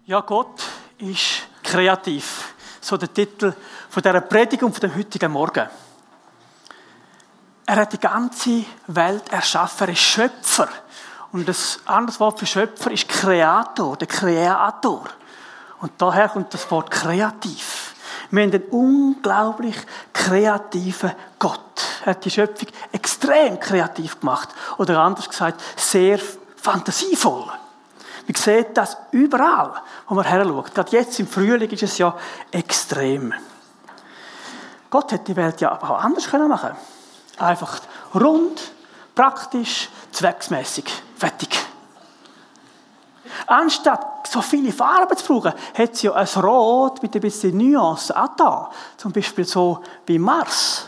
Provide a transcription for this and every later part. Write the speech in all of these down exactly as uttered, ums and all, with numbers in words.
Ja, Gott ist kreativ. So der Titel von dieser Predigung von dem heutigen Morgen. Er hat die ganze Welt erschaffen. Er ist Schöpfer. Und das andere Wort für Schöpfer ist Kreator, der Kreator. Und daher kommt das Wort kreativ. Wir haben einen unglaublich kreativen Gott. Er hat die Schöpfung extrem kreativ gemacht. Oder anders gesagt, sehr fantasievoll. Man sieht das überall, wo man her schaut. Gerade jetzt im Frühling ist es ja extrem. Gott hätte die Welt ja aber auch anders machen können. Einfach rund, praktisch, zwecksmässig, fertig. Anstatt so viele Farben zu brauchen, hat sie ja ein Rot mit ein bisschen Nuancen auch da. Zum Beispiel so wie Mars.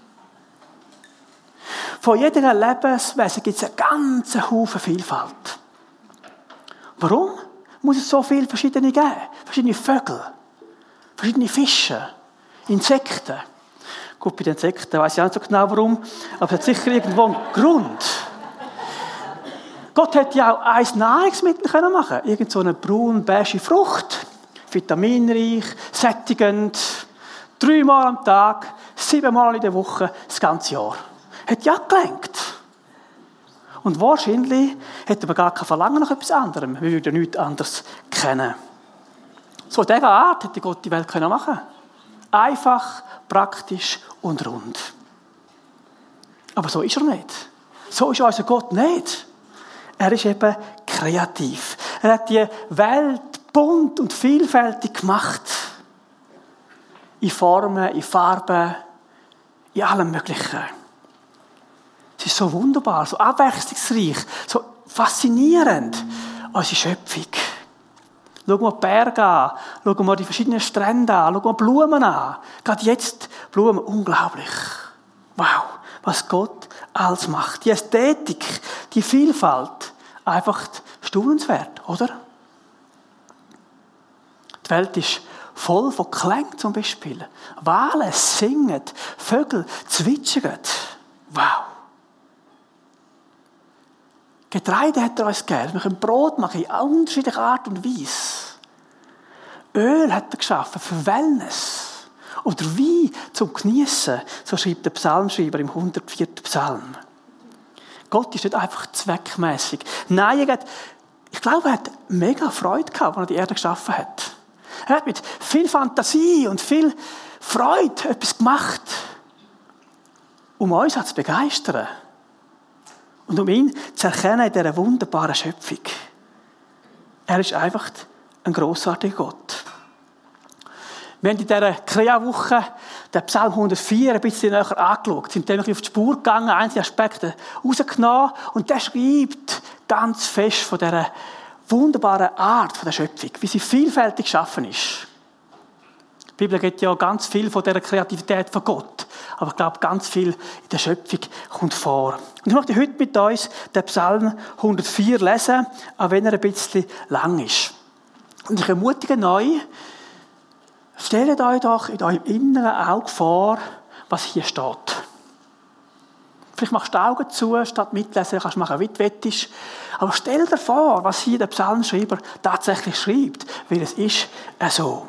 Von jeder Lebenswesen gibt es einen ganzen Haufen Vielfalt. Warum muss es so viele verschiedene geben? Verschiedene Vögel, verschiedene Fische, Insekten. Gut, bei den Insekten weiss ich auch nicht so genau warum, aber es hat sicher irgendwo einen Grund. Gott hätte ja auch ein Nahrungsmittel machen können. Irgend so eine braun-beige Frucht, vitaminreich, sättigend, dreimal am Tag, siebenmal in der Woche, das ganze Jahr. Hätte ja gelenkt. Und wahrscheinlich hätte man gar kein Verlangen nach etwas anderem. Wir würden nichts anderes kennen. So in dieser Art hätte Gott die Welt machen können. Einfach, praktisch und rund. Aber so ist er nicht. So ist unser Gott nicht. Er ist eben kreativ. Er hat die Welt bunt und vielfältig gemacht. In Formen, in Farben, in allem Möglichen. Es ist so wunderbar, so abwechslungsreich, so faszinierend, unsere Schöpfung. Schauen wir die Berge an, schauen wir die verschiedenen Strände an, schauen wir Blumen an. Gerade jetzt Blumen, unglaublich. Wow, was Gott alles macht. Die Ästhetik, die Vielfalt, einfach staunenswert, oder? Die Welt ist voll von Klängen zum Beispiel. Wale singen, Vögel zwitschern. Wow. Getreide hat er uns gegeben. Wir können Brot machen in unterschiedlicher Art und Weise. Öl hat er geschaffen für Wellness. Oder Wein zum Geniessen. So schreibt der Psalmschreiber im hundertvierten Psalm. Gott ist nicht einfach zweckmässig. Nein, er hat, ich glaube, er hat mega Freude gehabt, als er die Erde geschaffen hat. Er hat mit viel Fantasie und viel Freude etwas gemacht, um uns zu begeistern. Und um ihn zu erkennen in dieser wunderbaren Schöpfung. Er ist einfach ein grossartiger Gott. Wir haben in dieser Krea-Woche den Psalm hundertvier ein bisschen näher angeschaut. Sind dann auf die Spur gegangen, einzelne Aspekte rausgenommen. Und der schreibt ganz fest von dieser wunderbaren Art von der Schöpfung, wie sie vielfältig geschaffen ist. Die Bibel gibt ja ganz viel von dieser Kreativität von Gott. Aber ich glaube, ganz viel in der Schöpfung kommt vor. Und ich möchte heute mit uns den Psalm hundertvier lesen, auch wenn er ein bisschen lang ist. Und ich ermutige euch, stellt euch doch in eurem inneren Auge vor, was hier steht. Vielleicht machst du die Augen zu, statt mitlesen, kannst du machen, wie du willst. Aber stell dir vor, was hier der Psalmschreiber tatsächlich schreibt, weil es ist so.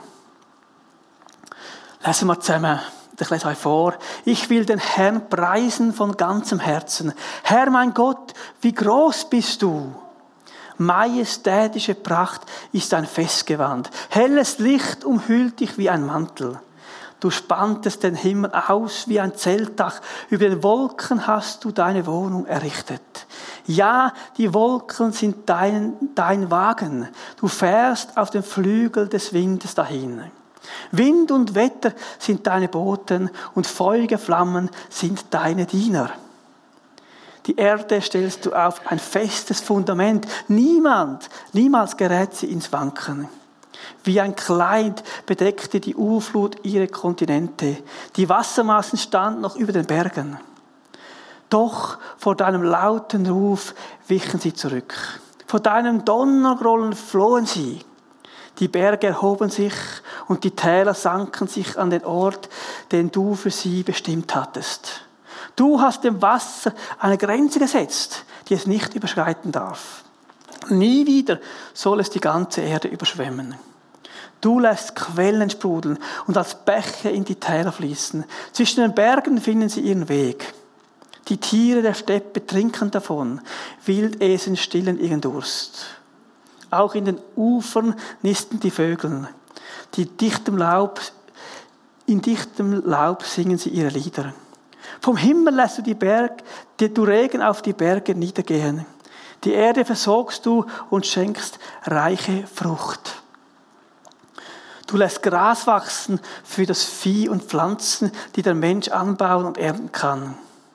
Lesen wir zusammen. Ich lese euch vor. Ich will den Herrn preisen von ganzem Herzen. Herr, mein Gott, wie groß bist du? Majestätische Pracht ist dein Festgewand. Helles Licht umhüllt dich wie ein Mantel. Du spanntest den Himmel aus wie ein Zeltdach. Über den Wolken hast du deine Wohnung errichtet. Ja, die Wolken sind dein, dein Wagen. Du fährst auf dem Flügel des Windes dahin. Wind und Wetter sind deine Boten und feurige Flammen sind deine Diener. Die Erde stellst du auf ein festes Fundament. Niemand, niemals gerät sie ins Wanken. Wie ein Kleid bedeckte die Urflut ihre Kontinente. Die Wassermassen standen noch über den Bergen. Doch vor deinem lauten Ruf wichen sie zurück. Vor deinem Donnergrollen flohen sie. Die Berge erhoben sich und die Täler sanken sich an den Ort, den du für sie bestimmt hattest. Du hast dem Wasser eine Grenze gesetzt, die es nicht überschreiten darf. Nie wieder soll es die ganze Erde überschwemmen. Du lässt Quellen sprudeln und als Bäche in die Täler fließen. Zwischen den Bergen finden sie ihren Weg. Die Tiere der Steppe trinken davon. Wildesen stillen ihren Durst. Auch in den Ufern nisten die Vögel. Die dichtem Laub, in dichtem Laub singen sie ihre Lieder. Vom Himmel lässt du die Berg, die du Regen auf die Berge niedergehen. Die Erde versorgst du und schenkst reiche Frucht. Du lässt Gras wachsen für das Vieh und Pflanzen, die der Mensch anbauen und ernten kann.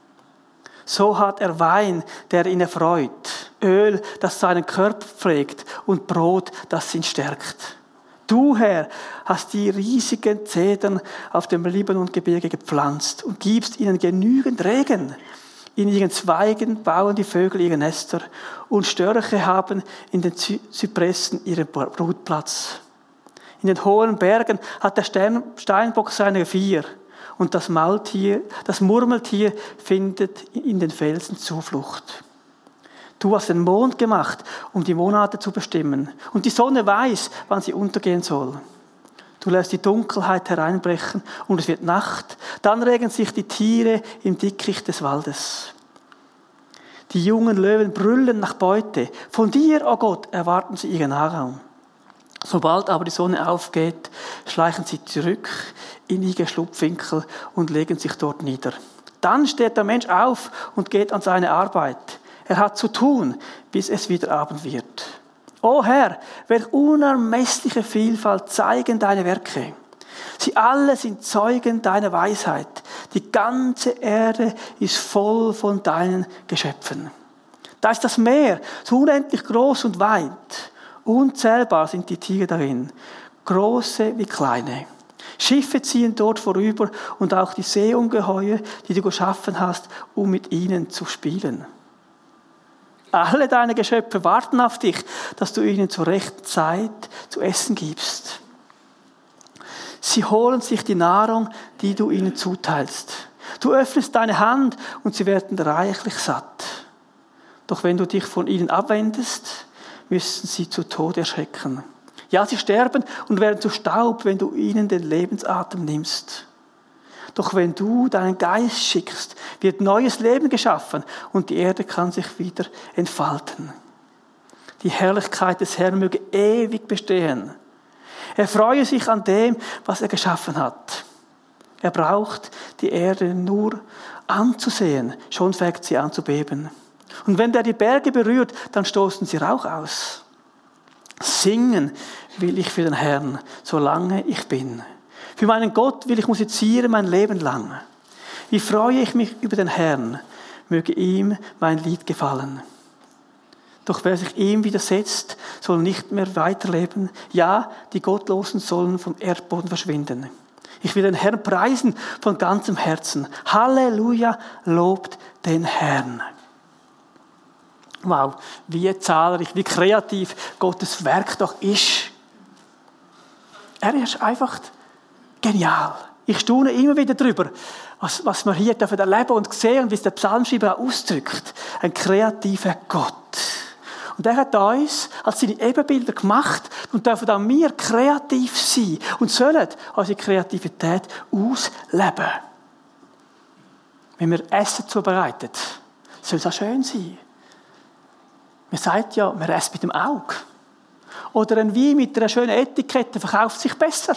So hat er Wein, der ihn erfreut, Öl, das seinen Körper pflegt und Brot, das ihn stärkt. Du, Herr, hast die riesigen Zedern auf dem Libanongebirge gepflanzt und gibst ihnen genügend Regen. In ihren Zweigen bauen die Vögel ihre Nester und Störche haben in den Zypressen ihren Brutplatz. In den hohen Bergen hat der Steinbock seine Revier und das Maultier, das Murmeltier findet in den Felsen Zuflucht. Du hast den Mond gemacht, um die Monate zu bestimmen, und die Sonne weiß, wann sie untergehen soll. Du lässt die Dunkelheit hereinbrechen und es wird Nacht. Dann regen sich die Tiere im Dickicht des Waldes. Die jungen Löwen brüllen nach Beute. Von dir, oh Gott, erwarten sie ihre Nahrung. Sobald aber die Sonne aufgeht, schleichen sie zurück in ihre Schlupfwinkel und legen sich dort nieder. Dann steht der Mensch auf und geht an seine Arbeit. Er hat zu tun, bis es wieder Abend wird. O Herr, welch unermessliche Vielfalt zeigen deine Werke. Sie alle sind Zeugen deiner Weisheit. Die ganze Erde ist voll von deinen Geschöpfen. Da ist das Meer, so unendlich groß und weit. Unzählbar sind die Tiere darin, große wie kleine. Schiffe ziehen dort vorüber und auch die Seeungeheuer, die du geschaffen hast, um mit ihnen zu spielen. Alle deine Geschöpfe warten auf dich, dass du ihnen zur rechten Zeit zu essen gibst. Sie holen sich die Nahrung, die du ihnen zuteilst. Du öffnest deine Hand und sie werden reichlich satt. Doch wenn du dich von ihnen abwendest, müssen sie zu Tode erschrecken. Ja, sie sterben und werden zu Staub, wenn du ihnen den Lebensatem nimmst. Doch wenn du deinen Geist schickst, wird neues Leben geschaffen und die Erde kann sich wieder entfalten. Die Herrlichkeit des Herrn möge ewig bestehen. Er freue sich an dem, was er geschaffen hat. Er braucht die Erde nur anzusehen, schon fängt sie an zu beben. Und wenn der die Berge berührt, dann stoßen sie Rauch aus. Singen will ich für den Herrn, solange ich bin. Für meinen Gott will ich musizieren mein Leben lang. Wie freue ich mich über den Herrn, möge ihm mein Lied gefallen. Doch wer sich ihm widersetzt, soll nicht mehr weiterleben. Ja, die Gottlosen sollen vom Erdboden verschwinden. Ich will den Herrn preisen von ganzem Herzen. Halleluja, lobt den Herrn. Wow, wie zahlreich, wie kreativ Gottes Werk doch ist. Er ist einfach genial. Ich staune immer wieder darüber, was, was wir hier erleben und sehen und wie es der Psalmschreiber auch ausdrückt. Ein kreativer Gott. Und er hat uns als seine Ebenbilder gemacht und dürfen auch wir kreativ sein und sollen unsere Kreativität ausleben. Wenn wir Essen zubereitet, soll es auch schön sein. Man sagt ja, man isst mit dem Auge. Oder ein Wein mit einer schönen Etikette verkauft sich besser.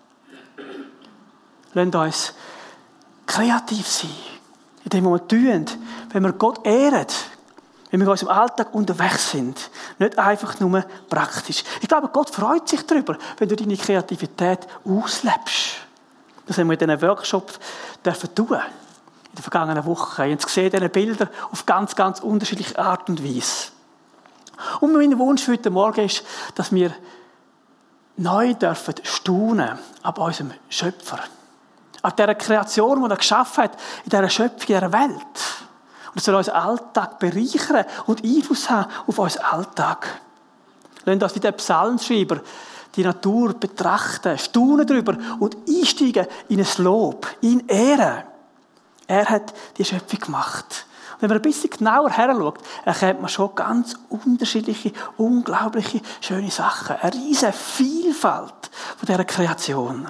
Lasst uns kreativ sein. In dem, was wir tun, wenn wir Gott ehren, wenn wir in unserem Alltag unterwegs sind. Nicht einfach nur praktisch. Ich glaube, Gott freut sich darüber, wenn du deine Kreativität auslebst. Das haben wir in diesen Workshops dürfen tun. In der vergangenen Woche. Ihr seht diese Bilder auf ganz, ganz unterschiedliche Art und Weise. Und mein Wunsch für heute Morgen ist, dass wir neu dürfen staunen ab unserem Schöpfer. Ab dieser Kreation, die er geschaffen hat, in dieser Schöpfung, in dieser Welt. Und es soll unseren Alltag bereichern und Einfluss haben auf unseren Alltag. Lasst uns wie der Psalmschreiber die Natur betrachten, staunen darüber und einsteigen in ein Lob, in Ehre. Er hat die Schöpfung gemacht. Und wenn man ein bisschen genauer heranschaut, erkennt man schon ganz unterschiedliche, unglaubliche, schöne Sachen. Eine riesige Vielfalt von dieser Kreation.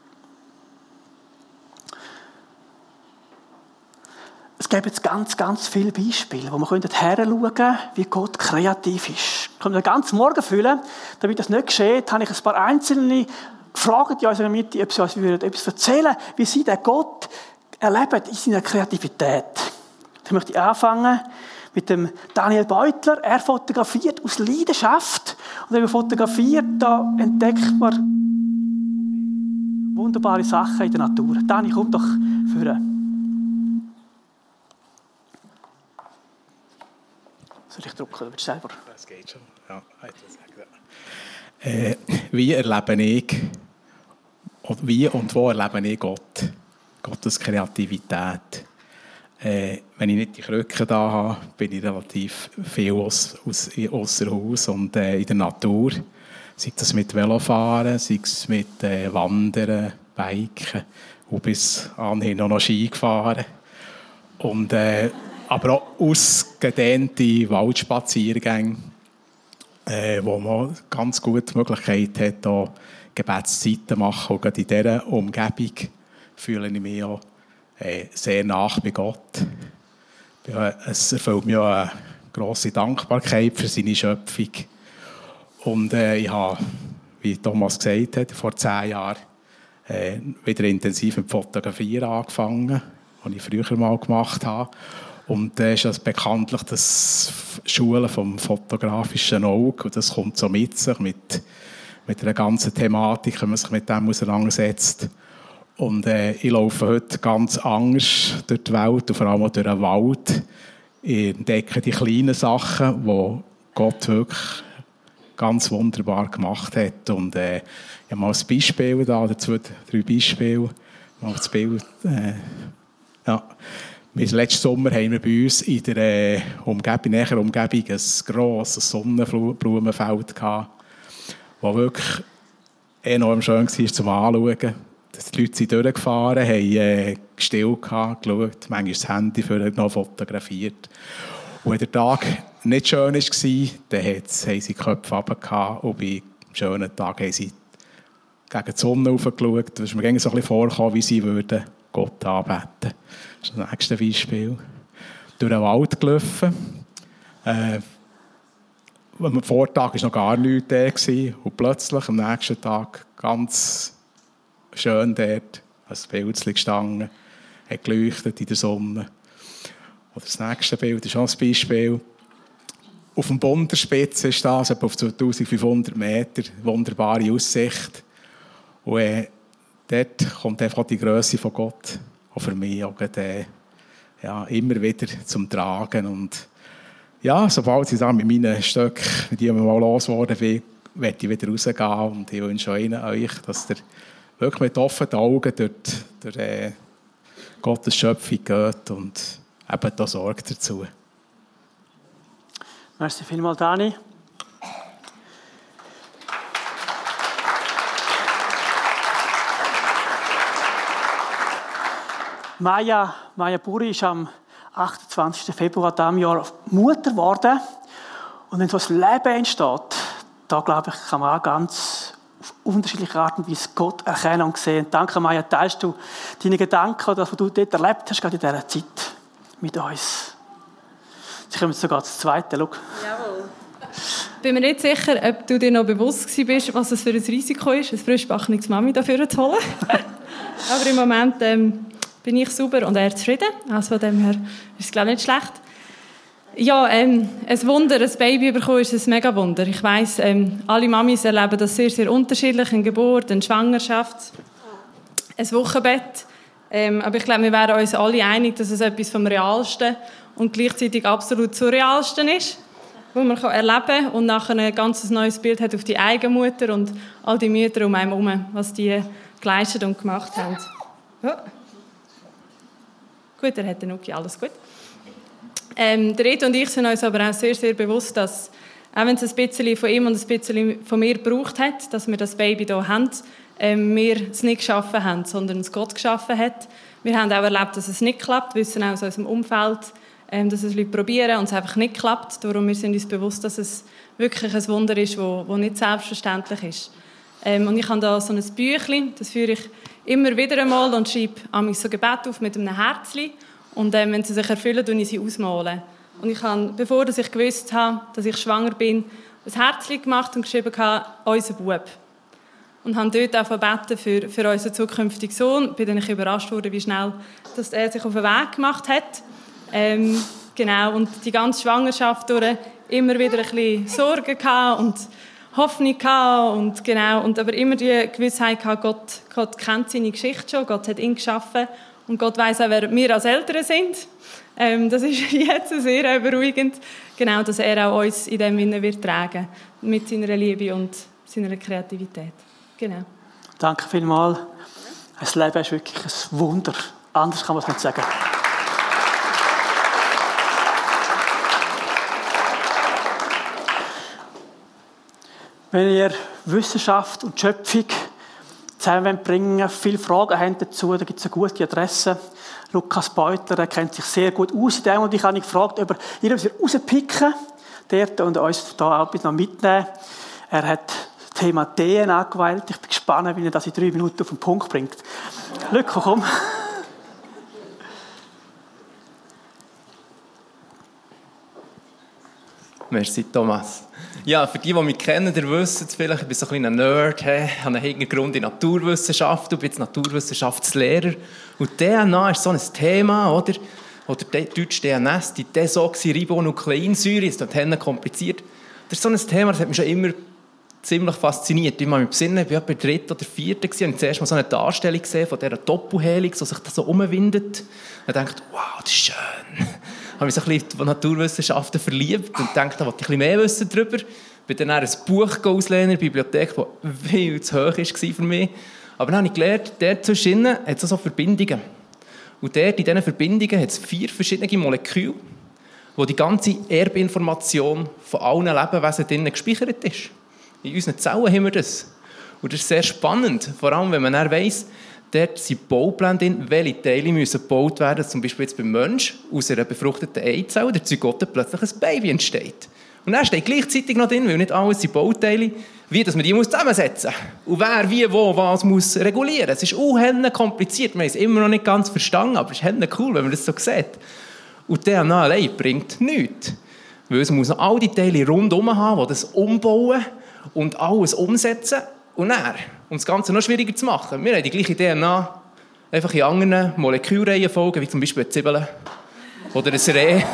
Es gibt jetzt ganz, ganz viele Beispiele, wo man heranschauen können, wie Gott kreativ ist. Ich kann den ganzen Morgen füllen. Damit das nicht geschieht, habe ich ein paar Einzelne gefragt in unserer Mitte, ob sie uns etwas erzählen, wie sie den Gott erleben in seiner Kreativität. Ich möchte anfangen mit dem Daniel Beutler. Er fotografiert aus Leidenschaft. Und wenn man fotografiert, da entdeckt man wunderbare Sachen in der Natur. Dani, komm doch führen. Soll ich drucken, oder willst du selber? Das geht schon. Ja, äh, wie erlebe ich, wie und wo erlebe ich Gott? Gottes Kreativität. Äh, wenn ich nicht die Krücke da habe, bin ich relativ viel aus, aus, ausser Haus und äh, in der Natur. Sei das mit Velofahren, sei es mit äh, Wandern, Biken und bis anhin noch Ski gefahren. Und äh, aber auch ausgedehnte Waldspaziergänge, äh, wo man ganz gut die Möglichkeit hat, auch Gebetszeiten zu machen. Und gerade in dieser Umgebung fühle ich mich auch äh, sehr nah bei Gott. Ja, es erfüllt mich auch eine grosse Dankbarkeit für seine Schöpfung. Und äh, ich habe, wie Thomas gesagt hat, vor zehn Jahren äh, wieder intensiv mit Fotografieren angefangen, was ich früher mal gemacht habe. Und da ist es bekanntlich das Schulen vom fotografischen Auge. Und das kommt so mit sich, mit, mit einer ganzen Thematik, wenn man sich mit dem auseinandersetzt. Und äh, ich laufe heute ganz anders durch die Welt und vor allem auch durch den Wald. Ich entdecke die kleinen Sachen, die Gott wirklich ganz wunderbar gemacht hat. Und äh, ich habe mal ein Beispiel da, oder zwei, drei Beispiele. Mal das Bild. Äh, ja. Letzten Sommer haben wir bei uns in der äh, Umgebung, näheren Umgebung ein grosses Sonnenblumenfeld gehabt, das wirklich enorm schön war zum Anschauen. Die Leute sind durchgefahren, haben äh, still gehabt, geschaut, manchmal das Handy für noch fotografiert. Und wenn der Tag nicht schön war, dann haben sie die Köpfe runtergehauen und bei einem schönen Tag haben sie gegen die Sonne raufgeschaut. Da ist mir so ein bisschen vorgekommen, wie sie würden Gott anbeten. Das ist das nächste Beispiel. Durch den Wald gelaufen. Äh, am Vortag war noch gar nichts da. Und plötzlich am nächsten Tag ganz schön dort ein Pilzchen gestanden, hat geleuchtet in der Sonne. Oder das nächste Bild ist auch ein Beispiel. Auf dem Bunderspitze ist das, etwa auf zweitausendfünfhundert Meter, wunderbare Aussicht. Und äh, dort kommt einfach die Grösse von Gott, auch für mich auch äh, ja, immer wieder zum Tragen. Und ja, sobald ich dann mit meinen Stöcken, mit die mal losgeworden bin, werde ich wieder rausgehen. Und ich wünsche Ihnen euch, dass ihr wirklich mit offenen Augen durch, durch äh, Gottes Schöpfung geht und eben da sorgt dazu. Merci vielmals, Dani. Maja, Maja Buri ist am achtundzwanzigsten Februar dieses Jahr Mutter geworden. Und wenn so ein Leben entsteht, da glaube ich, kann man auch ganz auf unterschiedliche Art und Weise Gott erkennen und sehen. Danke, Maja, teilst du deine Gedanken oder das, was du dort erlebt hast, gerade in dieser Zeit mit uns. Jetzt kommen wir sogar zum Zweiten. Schau. Jawohl. Ich bin mir nicht sicher, ob du dir noch bewusst bist, was es für ein Risiko ist, ein frischbackenes Mami dafür zu holen. Aber im Moment ähm, bin ich sauber und er zufrieden. Also von dem her ist es, glaube ich, nicht schlecht. Ja, ähm, ein Wunder, ein Baby bekommen, ist ein mega Wunder. Ich weiss, ähm, alle Mamis erleben das sehr, sehr unterschiedlich. Eine Geburt, eine Schwangerschaft, ein Wochenbett. Ähm, aber ich glaube, wir wären uns alle einig, dass es etwas vom Realsten und gleichzeitig absolut Surrealsten ist, was man erleben kann und nachher ein ganz neues Bild hat auf die eigene Mutter und all die Mütter um einen herum, was die geleistet und gemacht haben. Ja. Gut, er hat den Nuki, alles gut. Ähm, der Reto und ich sind uns aber auch sehr, sehr bewusst, dass, auch wenn es ein bisschen von ihm und ein bisschen von mir gebraucht hat, dass wir das Baby hier haben, ähm, wir es nicht geschaffen haben, sondern es Gott geschaffen hat. Wir haben auch erlebt, dass es nicht klappt, wir wissen auch aus unserem Umfeld, ähm, dass es Leute probieren und es einfach nicht klappt. Darum wir sind uns bewusst, dass es wirklich ein Wunder ist, das nicht selbstverständlich ist. Ähm, und ich habe da so ein Büchlein, das führe ich immer wieder einmal und schreibe an so Gebete auf mit einem Herzchen. Und ähm, wenn sie sich erfüllen, tue ich sie ausmalen. Und ich habe, bevor ich gewusst habe, dass ich schwanger bin, ein Herzchen gemacht und geschrieben habe, unser Bub. Und habe dort auch gebeten für, für unseren zukünftigen Sohn. Ich bin dann überrascht worden, wie schnell dass er sich auf den Weg gemacht hat. Ähm, genau, und die ganze Schwangerschaft durch immer wieder ein bisschen Sorgen gehabt und Hoffnung gehabt und genau, und aber immer die Gewissheit gehabt, Gott, Gott kennt seine Geschichte schon, Gott hat ihn geschaffen und Gott weiss auch, wer wir als Eltern sind. Ähm, das ist jetzt sehr beruhigend, genau, dass er auch uns in dem Sinne wird tragen, mit seiner Liebe und seiner Kreativität. Genau. Danke vielmals. Das Leben ist wirklich ein Wunder. Anders kann man es nicht sagen. Wenn ihr Wissenschaft und Schöpfung zusammenbringen wollt, viele Fragen haben dazu, da gibt es eine gute Adresse. Lukas Beutler, der kennt sich sehr gut aus in dem, und ich habe ihn gefragt, ob er irgendwas rauspicken dort und uns da auch etwas noch mitnehmen. Er hat das Thema D N A gewählt. Ich bin gespannt, wie er das in drei Minuten auf den Punkt bringt. Lukas, komm. Merci, Thomas. Ja, für die, die mich kennen, die wissen es vielleicht, ich bin so ein kleiner Nerd, he, habe einen Hintergrund in Naturwissenschaft und bin jetzt Naturwissenschaftslehrer. Und D N A ist so ein Thema, oder? Oder Deutsch D N S, die Desoxyribonukleinsäure, ist dann kompliziert. Das ist so ein Thema, das hat mich schon immer ziemlich fasziniert. Ich kann mich besinnen, ich war bei der dritten oder vierten und ich zuerst mal so eine Darstellung gesehen von dieser Doppelhelix, die sich da so umwindet. Und dachte, wow, das ist schön. Ich habe mich so ein bisschen in Naturwissenschaften verliebt und dachte, da wollte ich ein bisschen mehr wissen darüber. Ich bin dann ein Buch ausgelehnt in der Bibliothek, das viel zu hoch war für mich. Aber dann habe ich gelernt, dort zwischen hat es so Verbindungen. Und dort in diesen Verbindungen hat es vier verschiedene Moleküle, wo die ganze Erbinformation von allen Lebewesen drinnen gespeichert ist. In unseren Zellen haben wir das. Und das ist sehr spannend, vor allem wenn man dann weiss, dort sind Baupläne drin, welche Teile müssen gebaut werden, zum Beispiel jetzt beim Menschen, aus einer befruchteten Eizelle, der Zygote plötzlich ein Baby entsteht. Und dann steht gleichzeitig noch drin, weil nicht alles sind Bauteile, wie dass man die zusammensetzen muss. Und wer, wie, wo, was muss regulieren. Es ist unheimlich kompliziert, wir haben es immer noch nicht ganz verstanden, aber es ist heimlich cool, wenn man das so sieht. Und D N A allein bringt nichts. Weil es muss noch all die Teile rundherum haben, die das umbauen und alles umsetzen. Und dann, um das Ganze noch schwieriger zu machen, wir haben die gleiche D N A, einfach in anderen Molekülreihenfolgen, wie zum Beispiel eine Zwiebel oder ein Reh.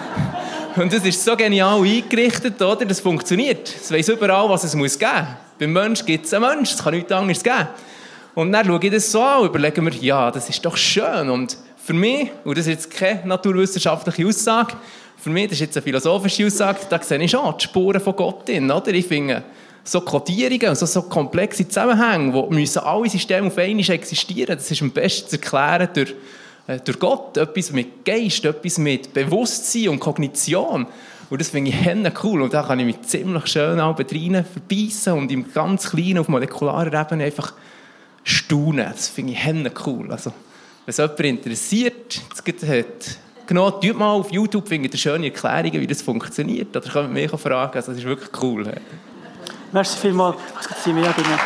Und das ist so genial eingerichtet, oder? Das funktioniert. Es weiss überall, was es geben muss. Beim Menschen gibt es einen Menschen, es kann nichts anderes geben. Und dann schaue ich das so an und überlege mir, ja, das ist doch schön. Und für mich, und das ist jetzt keine naturwissenschaftliche Aussage, für mich, das ist jetzt eine philosophische Aussage, da sehe ich schon die Spuren von Gott drin, oder? Ich finde, so Kodierungen, so, so komplexe Zusammenhänge, wo müssen alle Systeme auf einmal existieren, das ist am besten zu erklären durch, äh, durch Gott. Etwas mit Geist, etwas mit Bewusstsein und Kognition. Und das finde ich henne cool. Und da kann ich mich ziemlich schön auch rein verbeissen und im ganz Kleinen, auf molekularer Ebene einfach staunen. Das finde ich henne cool. Also, wenn es jemand interessiert, das hat genau, tut mal auf YouTube, findet ihr schöne Erklärungen, wie das funktioniert. Oder könnt ihr mich fragen, also, das ist wirklich cool. Merci vielmals. Sie mehr Dinge.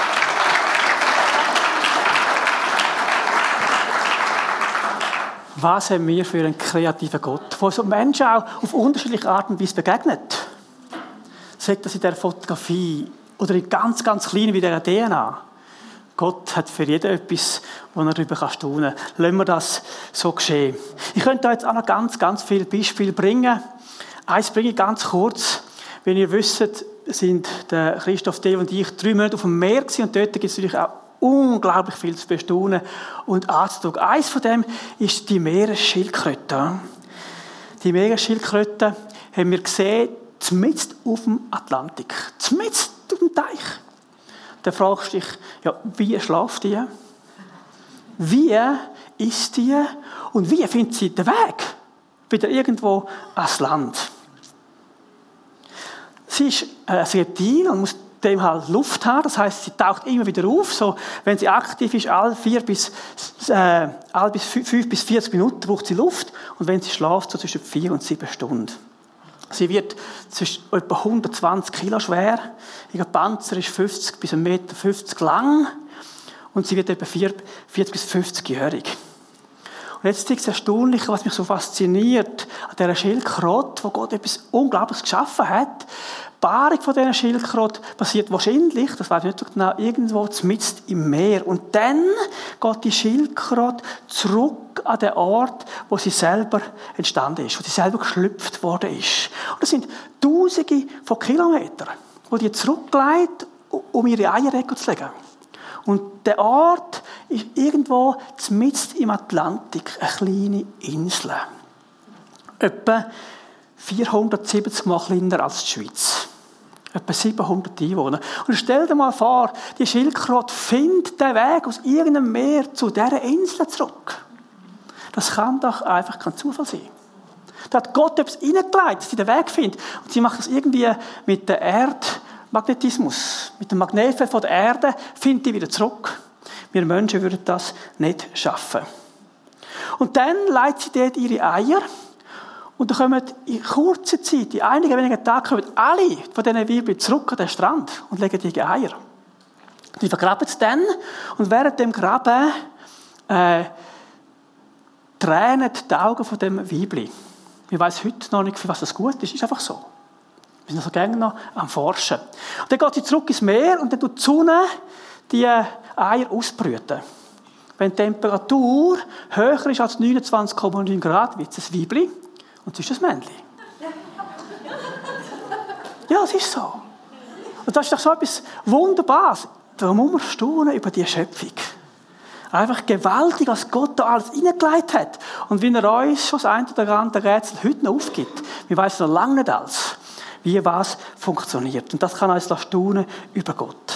Was haben wir für einen kreativen Gott, der so Menschen auch auf unterschiedliche Art und Weise begegnet? Sagt das in der Fotografie oder in ganz, ganz kleinen wie der D N A. Gott hat für jeden etwas, wo er darüber staunen kann. Lassen wir das so geschehen. Ich könnte da jetzt auch noch ganz, ganz viele Beispiele bringen. Eins bringe ich ganz kurz. Wenn ihr wisst, sind der Christoph, Dave und ich drei Monate auf dem Meer gewesen, und dort gibt es natürlich auch unglaublich viel zu bestaunen und anzutun. Eins von dem ist die Meeresschildkröte. Die Meeresschildkröte haben wir gesehen, mitten auf dem Atlantik, mitten auf dem Teich. Dann fragst du dich, ja, wie schläft die? Wie isst die? Und wie findet sie den Weg wieder irgendwo ans Land? Sie ist ein Reptil und muss dem halt Luft haben. Das heisst, sie taucht immer wieder auf. So, wenn sie aktiv ist, alle vier bis, äh, alle bis fünf bis vierzig Minuten braucht sie Luft. Und wenn sie schläft, so zwischen vier und sieben Stunden. Sie wird zwischen etwa hundertzwanzig Kilo schwer. Ihr Panzer ist fünfzig bis ein Meter fünfzig lang. Und sie wird etwa vierzig bis fünfzig-jährig. Und jetzt ist das Erstaunliche, was mich so fasziniert, an dieser Schildkröte, wo Gott etwas Unglaubliches geschaffen hat. Die Paarung von dieser Schildkröte passiert wahrscheinlich, das weiß ich nicht so genau, irgendwo mitten im Meer. Und dann geht die Schildkröte zurück an den Ort, wo sie selber entstanden ist, wo sie selber geschlüpft worden ist. Und das sind Tausende von Kilometern, wo die zurücklegt, um ihre Eier zu legen. Und der Ort ist irgendwo mitten im Atlantik, eine kleine Insel. Etwa vierhundertsiebzig Mal kleiner als die Schweiz. Etwa siebenhundert Einwohner. Und stell dir mal vor, die Schildkröte findet den Weg aus irgendeinem Meer zu dieser Insel zurück. Das kann doch einfach kein Zufall sein. Da hat Gott etwas hineingelegt, dass sie den Weg findet. Und sie macht das irgendwie mit der Erdmagnetismus, mit dem Magnetfeld von der Erde, findet die wieder zurück. Wir Menschen würden das nicht schaffen. Und dann legt sie dort ihre Eier. Und dann kommen in kurzer Zeit, in einigen wenigen Tagen, kommen alle von diesen Weibchen zurück an den Strand und legen ihre Eier. Die vergraben es dann und während dem Graben äh, tränen die Augen von dem Weibchen. Ich weiss heute noch nicht, für was das gut ist. Ist einfach so. Wir sind also gerne noch am Forschen. Und dann geht sie zurück ins Meer und dann tut die Sonne die Eier ausbrüten. Wenn die Temperatur höher ist als neunundzwanzig Komma neun Grad, wird es ein Weibchen. Und es ist ein Männchen. Ja, es ist so. Und das ist doch so etwas Wunderbares. Darum muss man staunen über diese Schöpfung. Einfach gewaltig, was Gott da alles hineingelegt hat. Und wie er uns schon das eine oder andere Rätsel heute noch aufgibt. Wir wissen noch lange nicht alles, wie was funktioniert. Und das kann uns staunen über Gott.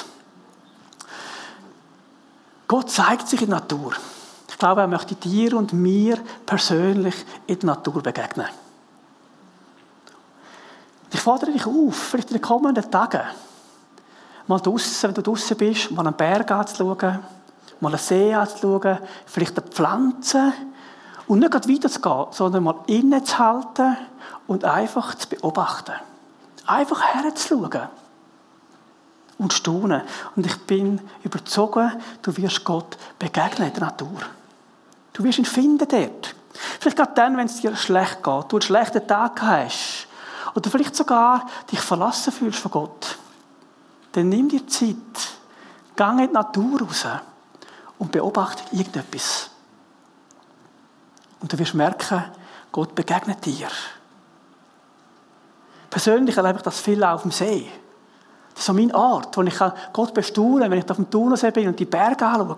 Gott zeigt sich in der Natur. Ich glaube, er möchte dir und mir persönlich in der Natur begegnen. Ich fordere dich auf, vielleicht in den kommenden Tagen, mal draussen, wenn du draussen bist, mal einen Berg anzuschauen, mal einen See anzuschauen, vielleicht eine Pflanze und nicht gerade weiterzugehen, sondern mal innezuhalten und einfach zu beobachten. Einfach herzuschauen. Und staunen. Und ich bin überzeugt, du wirst Gott begegnen in der Natur. Du wirst ihn finden dort. Vielleicht gerade dann, wenn es dir schlecht geht, du einen schlechten Tag hast. Oder vielleicht sogar dich verlassen fühlst von Gott. Dann nimm dir Zeit. Geh in die Natur raus. Und beobachte irgendetwas. Und du wirst merken, Gott begegnet dir. Persönlich erlebe ich das viel auf dem See. Das ist so mein Ort, wo ich Gott bestaunen kann, wenn ich auf dem Thunersee bin und die Berge anschaue.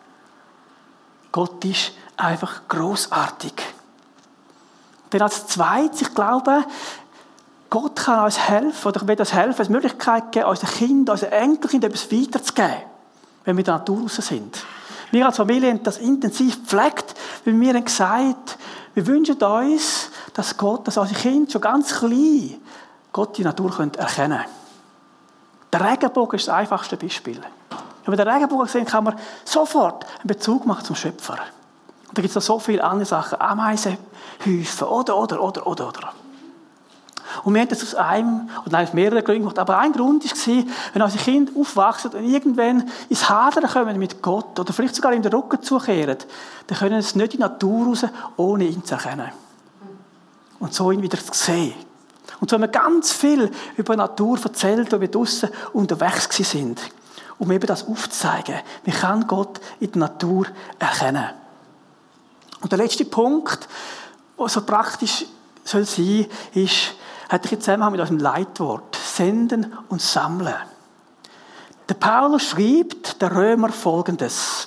Gott ist einfach grossartig. Dann als Zweites, ich glaube, Gott kann uns helfen, oder will uns helfen, eine Möglichkeit geben, unseren Kindern, unseren Enkelkindern etwas weiterzugeben, wenn wir in der Natur raus sind. Wir als Familie haben das intensiv gepflegt, weil wir haben gesagt, wir wünschen uns, dass Gott, dass unsere Kinder schon ganz klein Gott die Natur erkennen können. Der Regenbogen ist das einfachste Beispiel. Wenn wir den Regenbogen sehen, kann man sofort einen Bezug machen zum Schöpfer. Und da gibt es noch so viele andere Sachen. Ameisenhäufen oder, oder, oder, oder, oder. Und wir haben das aus einem, oder nein, aus mehreren Gründen gemacht. Aber ein Grund war, wenn unsere Kinder aufwachsen und irgendwann ins Hadern kommen mit Gott oder vielleicht sogar ihm den Rücken zukehren, dann können sie nicht in die Natur raus, ohne ihn zu erkennen. Und so ihn wieder zu sehen. Und so haben wir ganz viel über die Natur erzählt, wo wir draussen unterwegs sind. Um eben das aufzuzeigen. Man kann Gott in der Natur erkennen. Und der letzte Punkt, der so praktisch soll sein, ist, hat einen Zusammenhang mit unserem Leitwort. Senden und sammeln. Der Paulus schreibt der Römer Folgendes.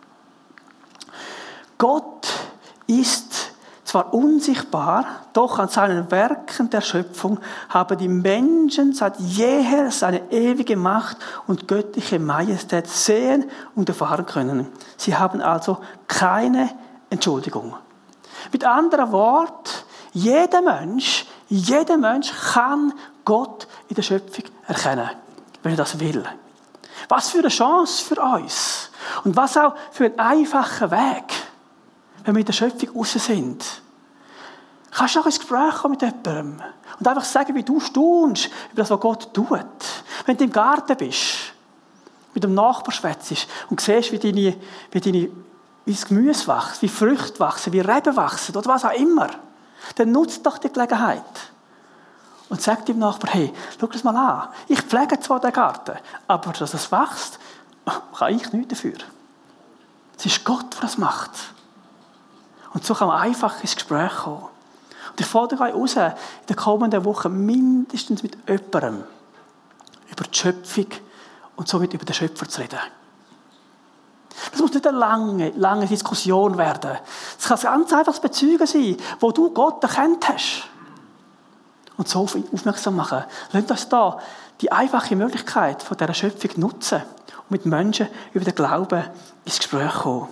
Gott ist zwar unsichtbar, doch an seinen Werken der Schöpfung haben die Menschen seit jeher seine ewige Macht und göttliche Majestät sehen und erfahren können. Sie haben also keine Entschuldigung. Mit anderen Worten, jeder Mensch, jeder Mensch kann Gott in der Schöpfung erkennen. wenn er das will. Was für eine Chance für uns. Und was auch für einen einfachen Weg, wenn wir in der Schöpfung raus sind. Kannst du auch ins Gespräch kommen mit jemandem und einfach sagen, wie du staunst über das, was Gott tut. Wenn du im Garten bist, mit dem Nachbarn schwätzt und siehst, wie, deine, wie, deine, wie das Gemüse wächst, wie Früchte wachsen, wie Reben wachsen oder was auch immer, dann nutzt doch die Gelegenheit. Und sag dem Nachbarn, hey, schau das mal an. Ich pflege zwar den Garten, aber dass es wächst, kann ich nichts dafür. Es ist Gott, der das macht. Und so kann man einfach ins Gespräch kommen. Und ich fordere euch raus, in den kommenden Wochen mindestens mit jemandem über die Schöpfung und somit über den Schöpfer zu reden. Das muss nicht eine lange, lange Diskussion werden. Es kann ein ganz einfaches Bezeugen sein, wo du Gott erkannt hast. Und so auf ihn aufmerksam machen. Lasst uns da die einfache Möglichkeit von dieser Schöpfung nutzen und mit Menschen über den Glauben ins Gespräch kommen.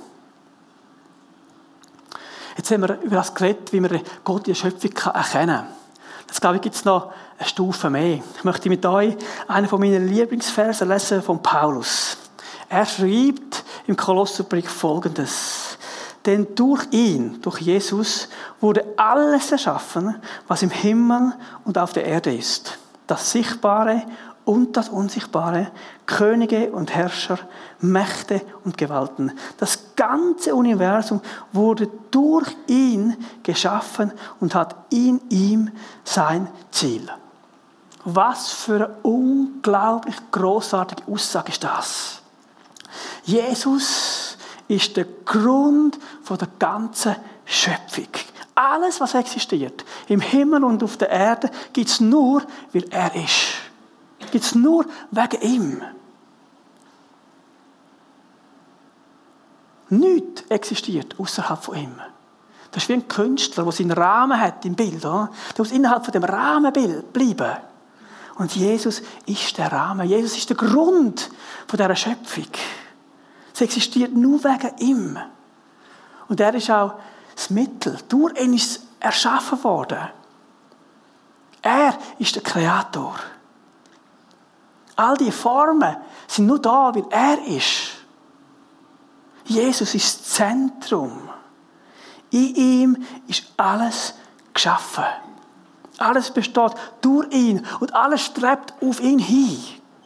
Jetzt haben wir über das geredet, wie man Gott in der Schöpfung erkennen kann. Jetzt, glaube ich, gibt es noch eine Stufe mehr. Ich möchte mit euch einen von meinen Lieblingsversen lesen von Paulus. Er schreibt im Kolosserbrief Folgendes. Denn durch ihn, durch Jesus, wurde alles erschaffen, was im Himmel und auf der Erde ist. Das Sichtbare und das Unsichtbare, Könige und Herrscher, Mächte und Gewalten. Das ganze Universum wurde durch ihn geschaffen und hat in ihm sein Ziel. Was für eine unglaublich grossartige Aussage ist das? Jesus ist der Grund der ganzen Schöpfung. Alles, was existiert, im Himmel und auf der Erde, gibt es nur, weil er ist. Gibt es nur wegen ihm. Nichts existiert außerhalb von ihm. Das ist wie ein Künstler, der seinen Rahmen hat im Bild. Oder? Der muss innerhalb von dem Rahmen bleiben. Und Jesus ist der Rahmen. Jesus ist der Grund dieser Schöpfung. Es existiert nur wegen ihm. Und er ist auch das Mittel. Durch ihn ist es erschaffen worden. Er ist der Kreator. All die Formen sind nur da, weil er ist. Jesus ist das Zentrum. In ihm ist alles geschaffen. Alles besteht durch ihn und alles strebt auf ihn hin.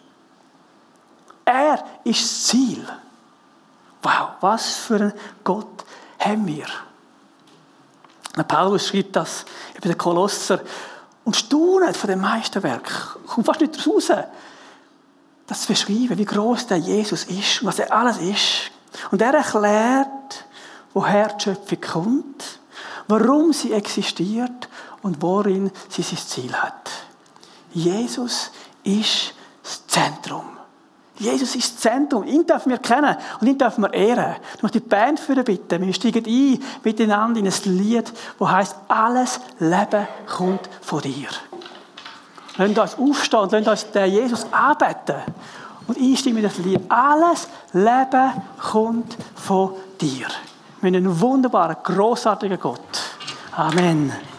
Er ist das Ziel. Wow, was für ein Gott haben wir. Und Paulus schreibt das über den Kolosser und staunet von dem Meisterwerk. Kommt fast nicht raus, das zu beschreiben, wie gross der Jesus ist und was er alles ist. Und er erklärt, woher die Schöpfung kommt, warum sie existiert und worin sie sein Ziel hat. Jesus ist das Zentrum. Jesus ist das Zentrum. Ihn dürfen wir kennen und ihn dürfen wir ehren. Ich möchte die Band für ihn bitten. Wir steigen ein miteinander in ein Lied, das heisst, alles Leben kommt von dir. Lasst uns aufstehen und lasst uns den Jesus anbeten und einstimmen in das Lied. Alles Leben kommt von dir. Wir haben einen wunderbaren, grossartigen Gott. Amen.